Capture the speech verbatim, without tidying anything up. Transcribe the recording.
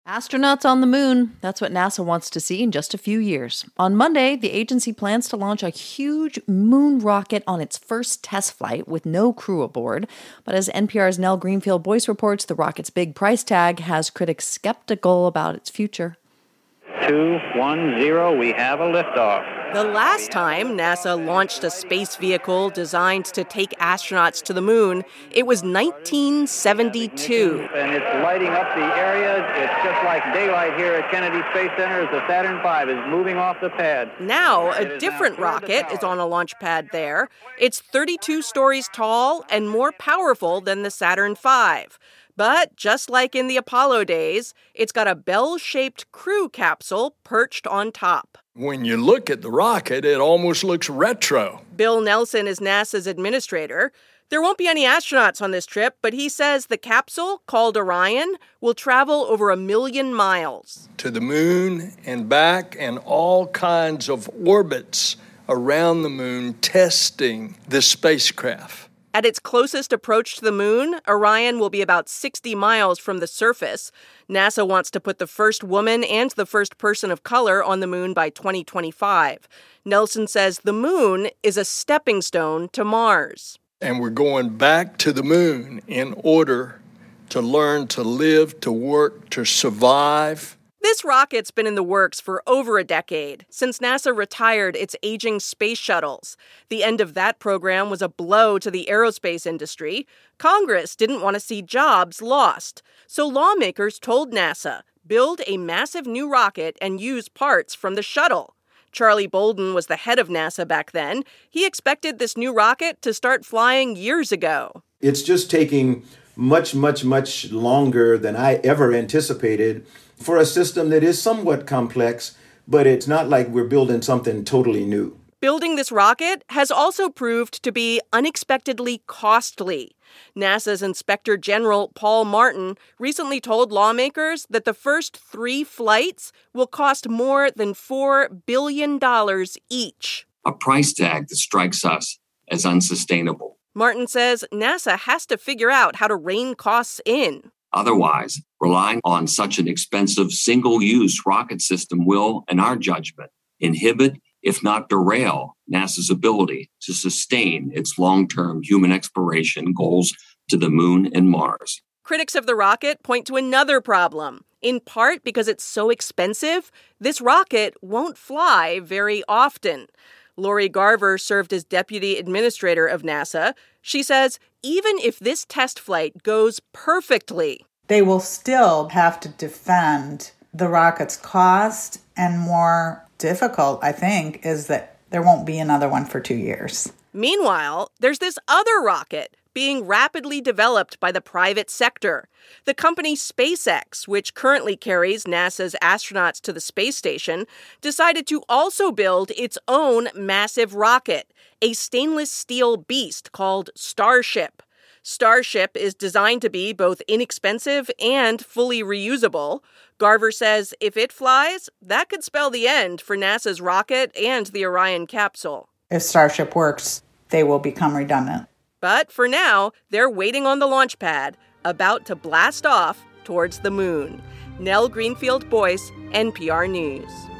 Astronauts on the moon. That's what NASA wants to see in just a few years. On Monday, the agency plans to launch a huge moon rocket on its first test flight with no crew aboard. But as N P R's Nell Greenfield-Boyce reports, the rocket's big price tag has critics skeptical about its future. Two, one, zero, we have a liftoff. The last time NASA launched a space vehicle designed to take astronauts to the moon, it was nineteen seventy-two. And it's lighting up the areas. It's just like daylight here at Kennedy Space Center as the Saturn five is moving off the pad. Now, a different rocket is on a launch pad there. It's thirty-two stories tall and more powerful than the Saturn five. But just like in the Apollo days, it's got a bell-shaped crew capsule perched on top. When you look at the rocket, it almost looks retro. Bill Nelson is NASA's administrator. There won't be any astronauts on this trip, but he says the capsule, called Orion, will travel over a million miles. To the moon and back and all kinds of orbits around the moon testing the spacecraft. At its closest approach to the moon, Orion will be about sixty miles from the surface. NASA wants to put the first woman and the first person of color on the moon by twenty twenty-five. Nelson says the moon is a stepping stone to Mars. And we're going back to the moon in order to learn to live, to work, to survive. This rocket's been in the works for over a decade, since NASA retired its aging space shuttles. The end of that program was a blow to the aerospace industry. Congress didn't want to see jobs lost. So lawmakers told NASA, build a massive new rocket and use parts from the shuttle. Charlie Bolden was the head of NASA back then. He expected this new rocket to start flying years ago. It's just taking much, much, much longer than I ever anticipated for a system that is somewhat complex, but it's not like we're building something totally new. Building this rocket has also proved to be unexpectedly costly. NASA's Inspector General Paul Martin recently told lawmakers that the first three flights will cost more than four billion dollars each. A price tag that strikes us as unsustainable. Martin says NASA has to figure out how to rein costs in. Otherwise, relying on such an expensive single-use rocket system will, in our judgment, inhibit, if not derail, NASA's ability to sustain its long-term human exploration goals to the moon and Mars. Critics of the rocket point to another problem. In part because it's so expensive, this rocket won't fly very often. Lori Garver served as deputy administrator of NASA. She says even if this test flight goes perfectly, they will still have to defend the rocket's cost, and more difficult, I think, is that there won't be another one for two years. Meanwhile, there's this other rocket being rapidly developed by the private sector. The company SpaceX, which currently carries NASA's astronauts to the space station, decided to also build its own massive rocket, a stainless steel beast called Starship. Starship is designed to be both inexpensive and fully reusable. Garver says if it flies, that could spell the end for NASA's rocket and the Orion capsule. If Starship works, they will become redundant. But for now, they're waiting on the launch pad, about to blast off towards the moon. Nell Greenfield-Boyce, N P R News.